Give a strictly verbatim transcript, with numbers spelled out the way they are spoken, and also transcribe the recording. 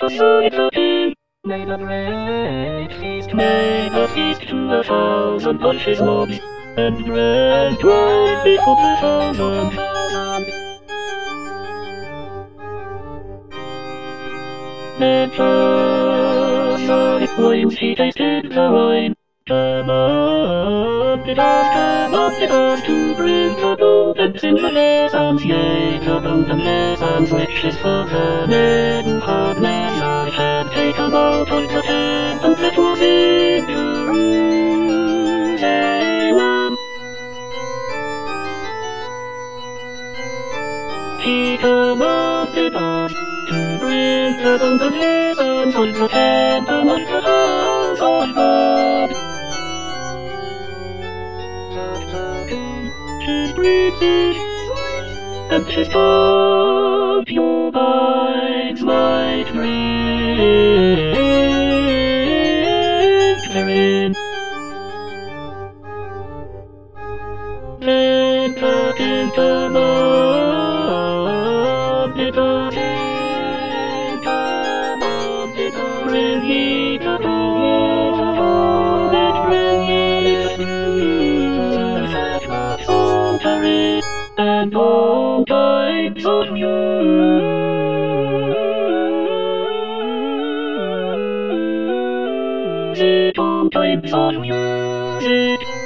so it's okay. Made a great feast, made a feast to a thousand punches lobs, and bread right before the thousand thousand. Better wines, he tasted the wine. Come up, it us, come up, it us, to bring the golden in the lessons, yea, the golden lessons, which is for the maiden hardness. I had taken out on the tent, and that was in Jerusalem. He commanded us to bring the golden lessons on the tent and on the house of God. His British and his concubines might drink therein. Then the king commanded the king commanded the bring ye the golden, bring ye the golden, and all types of music, all types of music.